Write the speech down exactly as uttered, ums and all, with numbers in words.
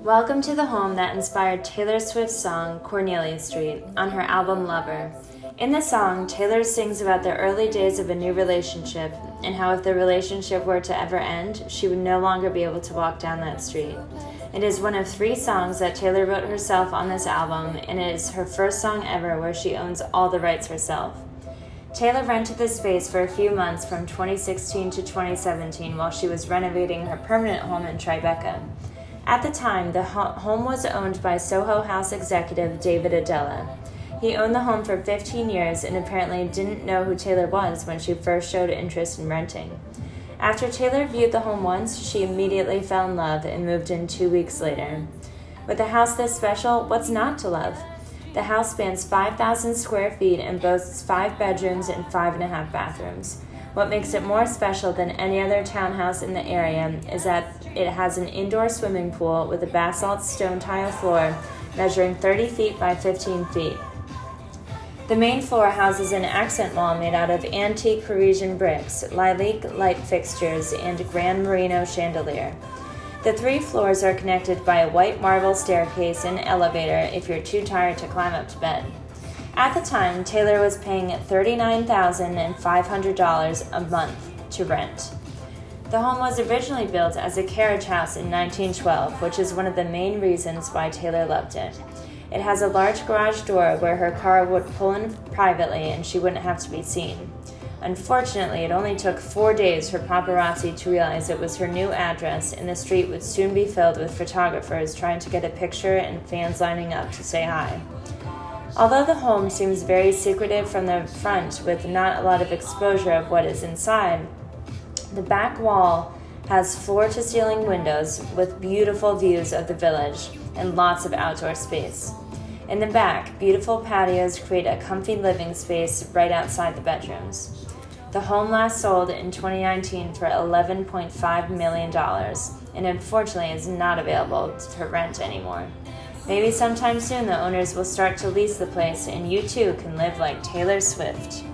Welcome to the home that inspired Taylor Swift's song Cornelia Street on her album Lover. In the song, Taylor sings about the early days of a new relationship and how if the relationship were to ever end, she would no longer be able to walk down that street. It is one of three songs that Taylor wrote herself on this album, and it is her first song ever where she owns all the rights herself. Taylor rented this space for a few months from twenty sixteen to twenty seventeen while she was renovating her permanent home in Tribeca. At the time, the home was owned by Soho House executive David Adela. He owned the home for fifteen years and apparently didn't know who Taylor was when she first showed interest in renting. After Taylor viewed the home once, she immediately fell in love and moved in two weeks later. With a house this special, what's not to love? The house spans five thousand square feet and boasts five bedrooms and five and a half bathrooms. What makes it more special than any other townhouse in the area is that it has an indoor swimming pool with a basalt stone tile floor measuring thirty feet by fifteen feet. The main floor houses an accent wall made out of antique Parisian bricks, Lalique light fixtures, and Grand Merino chandelier. The three floors are connected by a white marble staircase and elevator if you're too tired to climb up to bed. At the time, Taylor was paying thirty-nine thousand five hundred dollars a month to rent. The home was originally built as a carriage house in nineteen twelve, which is one of the main reasons why Taylor loved it. It has a large garage door where her car would pull in privately and she wouldn't have to be seen. Unfortunately, it only took four days for paparazzi to realize it was her new address, and the street would soon be filled with photographers trying to get a picture and fans lining up to say hi. Although the home seems very secretive from the front with not a lot of exposure of what is inside, the back wall has floor-to-ceiling windows with beautiful views of the village and lots of outdoor space. In the back, beautiful patios create a comfy living space right outside the bedrooms. The home last sold in twenty nineteen for eleven point five million dollars and unfortunately is not available for rent anymore. Maybe sometime soon the owners will start to lease the place and you too can live like Taylor Swift.